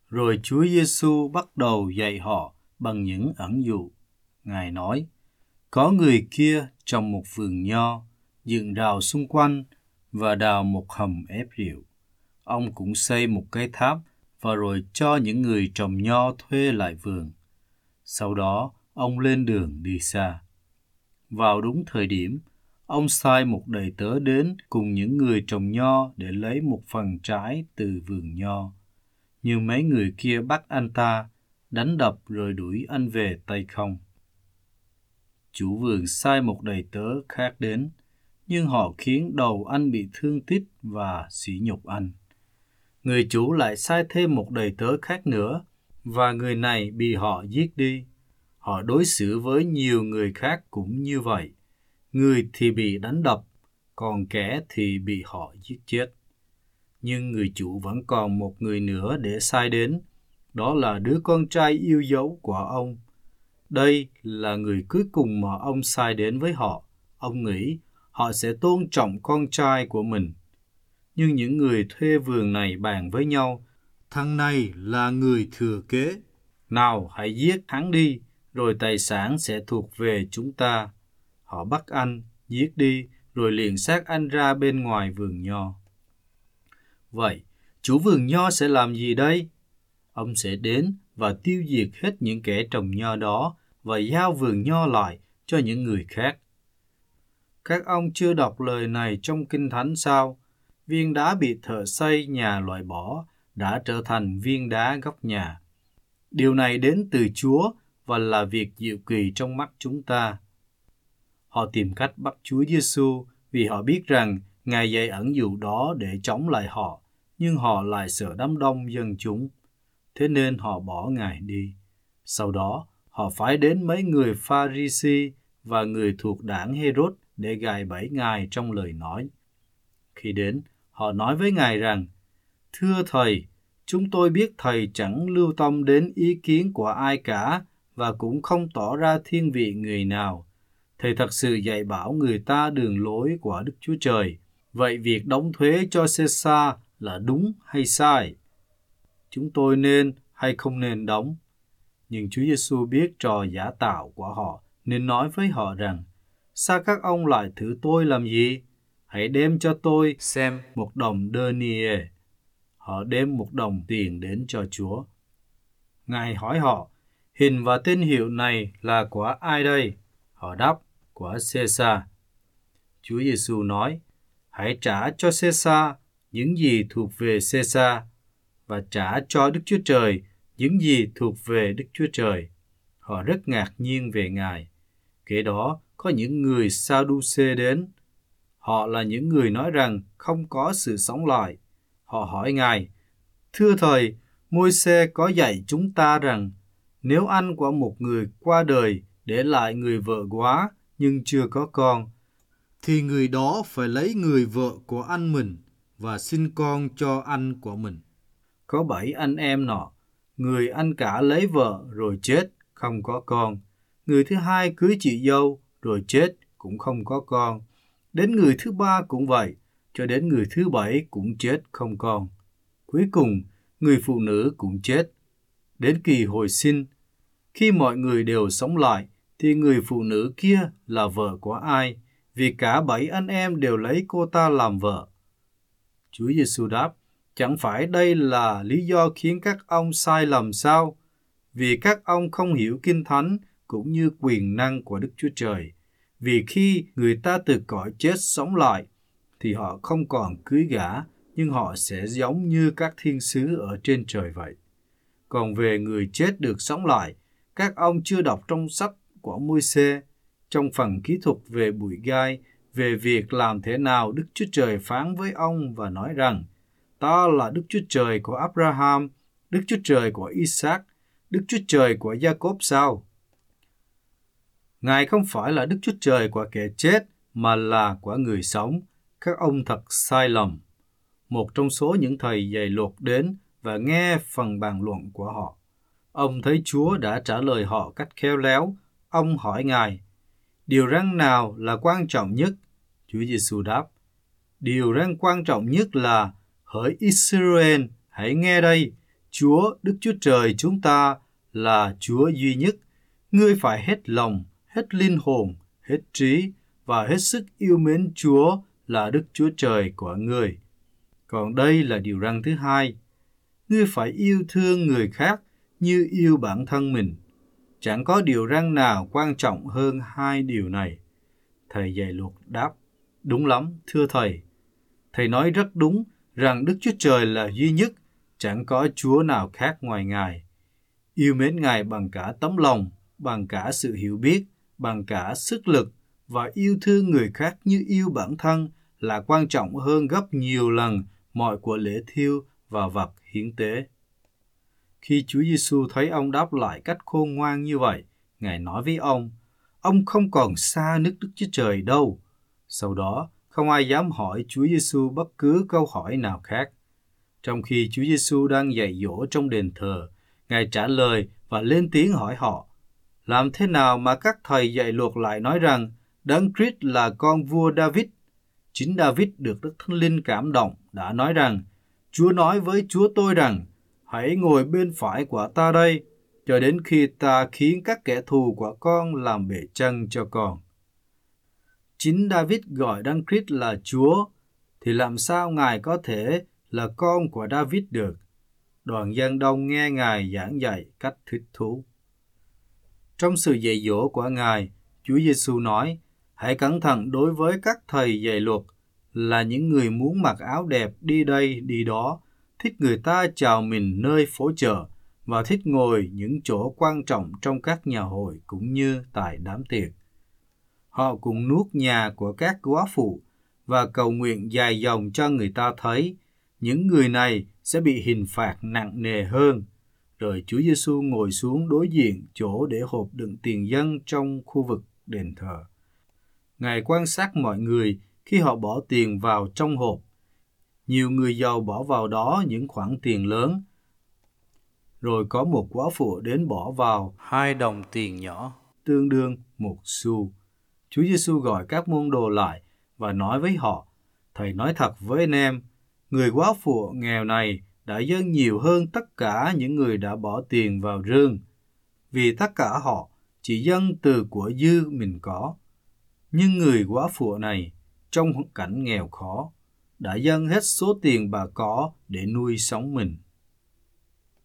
Rồi Chúa Giêsu bắt đầu dạy họ bằng những ẩn dụ. Ngài nói, có người kia trồng một vườn nho, dựng rào xung quanh và đào một hầm ép rượu. Ông cũng xây một cái tháp và rồi cho những người trồng nho thuê lại vườn. Sau đó, ông lên đường đi xa. Vào đúng thời điểm, ông sai một đầy tớ đến cùng những người trồng nho để lấy một phần trái từ vườn nho. Nhưng mấy người kia bắt anh ta, đánh đập rồi đuổi anh về tay không. Chủ vườn sai một đầy tớ khác đến, nhưng họ khiến đầu anh bị thương tích và sỉ nhục anh. Người chủ lại sai thêm một đầy tớ khác nữa, và người này bị họ giết đi. Họ đối xử với nhiều người khác cũng như vậy. Người thì bị đánh đập, còn kẻ thì bị họ giết chết. Nhưng người chủ vẫn còn một người nữa để sai đến, đó là đứa con trai yêu dấu của ông. Đây là người cuối cùng mà ông sai đến với họ. Ông nghĩ họ sẽ tôn trọng con trai của mình. Nhưng những người thuê vườn này bàn với nhau, thằng này là người thừa kế. Nào hãy giết hắn đi, rồi tài sản sẽ thuộc về chúng ta. Họ bắt anh, giết đi, rồi liền xác anh ra bên ngoài vườn nho. Vậy, chủ vườn nho sẽ làm gì đây? Ông sẽ đến và tiêu diệt hết những kẻ trồng nho đó và giao vườn nho lại cho những người khác. Các ông chưa đọc lời này trong Kinh Thánh sao? Viên đá bị thợ xây nhà loại bỏ đã trở thành viên đá góc nhà. Điều này đến từ Chúa và là việc diệu kỳ trong mắt chúng ta. Họ tìm cách bắt Chúa Giêsu vì họ biết rằng Ngài dạy ẩn dụ đó để chống lại họ, nhưng họ lại sợ đám đông dân chúng. Thế nên họ bỏ Ngài đi. Sau đó, họ phái đến mấy người Pha-ri-si và người thuộc đảng Hê-rốt để gài bẫy Ngài trong lời nói. Khi đến, họ nói với Ngài rằng, thưa Thầy, chúng tôi biết Thầy chẳng lưu tâm đến ý kiến của ai cả và cũng không tỏ ra thiên vị người nào. Thầy thật sự dạy bảo người ta đường lối của Đức Chúa Trời. Vậy việc đóng thuế cho Caesar là đúng hay sai? Chúng tôi nên hay không nên đóng? Nhưng Chúa Giêsu biết trò giả tạo của họ, nên nói với họ rằng, sao các ông lại thử tôi làm gì? Hãy đem cho tôi xem một đồng denier. Họ đem một đồng tiền đến cho Chúa. Ngài hỏi họ, hình và tên hiệu này là của ai đây? Họ đáp, của Caesar. Chúa Giêsu nói, hãy trả cho Caesar những gì thuộc về Caesar và trả cho Đức Chúa Trời những gì thuộc về Đức Chúa Trời. Họ rất ngạc nhiên về Ngài. Kế đó có những người Sa-đu-xê đến. Họ là những người nói rằng không có sự sống lại. Họ hỏi Ngài, thưa Thầy, Môi-se có dạy chúng ta rằng nếu anh của một người qua đời để lại người vợ góa nhưng chưa có con, thì người đó phải lấy người vợ của anh mình và sinh con cho anh của mình. Có 7 anh em nọ, người anh cả lấy vợ rồi chết, không có con. Người thứ hai cưới chị dâu rồi chết, cũng không có con. Đến người thứ ba cũng vậy, cho đến người thứ 7 cũng chết không con. Cuối cùng, người phụ nữ cũng chết. Đến kỳ hồi sinh, khi mọi người đều sống lại, thì người phụ nữ kia là vợ của ai? Vì cả 7 anh em đều lấy cô ta làm vợ. Chúa Giêsu đáp, chẳng phải đây là lý do khiến các ông sai lầm sao? Vì các ông không hiểu Kinh Thánh cũng như quyền năng của Đức Chúa Trời. Vì khi người ta từ cõi chết sống lại, thì họ không còn cưới gả, nhưng họ sẽ giống như các thiên sứ ở trên trời vậy. Còn về người chết được sống lại, các ông chưa đọc trong sách của Môi-se, trong phần kỹ thuật về bụi gai, về việc làm thế nào Đức Chúa Trời phán với ông và nói rằng, ta là Đức Chúa Trời của Abraham, Đức Chúa Trời của Isaac, Đức Chúa Trời của Jacob sao? Ngài không phải là Đức Chúa Trời của kẻ chết, mà là của người sống. Các ông thật sai lầm. Một trong số những thầy dạy luật đến và nghe phần bàn luận của họ. Ông thấy Chúa đã trả lời họ cách khéo léo. Ông hỏi Ngài, điều răn nào là quan trọng nhất? Chúa Giêsu đáp, điều răn quan trọng nhất là, hỡi Israel, hãy nghe đây, Chúa, Đức Chúa Trời chúng ta là Chúa duy nhất. Ngươi phải hết lòng, hết linh hồn, hết trí và hết sức yêu mến Chúa là Đức Chúa Trời của ngươi. Còn đây là điều răn thứ hai. Ngươi phải yêu thương người khác như yêu bản thân mình. Chẳng có điều răn nào quan trọng hơn hai điều này. Thầy dạy luật đáp, đúng lắm, thưa thầy. Thầy nói rất đúng rằng Đức Chúa Trời là duy nhất, chẳng có Chúa nào khác ngoài Ngài. Yêu mến Ngài bằng cả tấm lòng, bằng cả sự hiểu biết, bằng cả sức lực và yêu thương người khác như yêu bản thân là quan trọng hơn gấp nhiều lần mọi của lễ thiêu và vật hiến tế. Khi Chúa Giêsu thấy ông đáp lại cách khôn ngoan như vậy, Ngài nói với ông không còn xa nước Đức Chúa Trời đâu. Sau đó, không ai dám hỏi Chúa Giêsu bất cứ câu hỏi nào khác. Trong khi Chúa Giêsu đang dạy dỗ trong đền thờ, Ngài trả lời và lên tiếng hỏi họ, làm thế nào mà các thầy dạy luật lại nói rằng Đấng Christ là con vua David? Chính David được Đức Thánh Linh cảm động đã nói rằng, Chúa nói với Chúa tôi rằng, hãy ngồi bên phải của ta đây, cho đến khi ta khiến các kẻ thù của con làm bệ chân cho con. Chính David gọi Đấng Christ là Chúa, thì làm sao Ngài có thể là con của David được? Đoàn dân đông nghe Ngài giảng dạy cách thích thú. Trong sự dạy dỗ của Ngài, Chúa Giêsu nói, hãy cẩn thận đối với các thầy dạy luật, là những người muốn mặc áo đẹp đi đây đi đó, thích người ta chào mình nơi phố chợ và thích ngồi những chỗ quan trọng trong các nhà hội cũng như tại đám tiệc. Họ cũng nuốt nhà của các góa phụ và cầu nguyện dài dòng cho người ta thấy. Những người này sẽ bị hình phạt nặng nề hơn. Rồi Chúa Giêsu ngồi xuống đối diện chỗ để hộp đựng tiền dân trong khu vực đền thờ. Ngài quan sát mọi người khi họ bỏ tiền vào trong hộp. Nhiều người giàu bỏ vào đó những khoản tiền lớn. Rồi có một góa phụ đến bỏ vào 2 đồng tiền nhỏ, tương đương 1 xu. Chúa Giêsu gọi các môn đồ lại và nói với họ, Thầy nói thật với anh em, người góa phụ nghèo này đã dâng nhiều hơn tất cả những người đã bỏ tiền vào rương, vì tất cả họ chỉ dâng từ của dư mình có. Nhưng người góa phụ này, trong cảnh nghèo khó, đã dâng hết số tiền bà có để nuôi sống mình.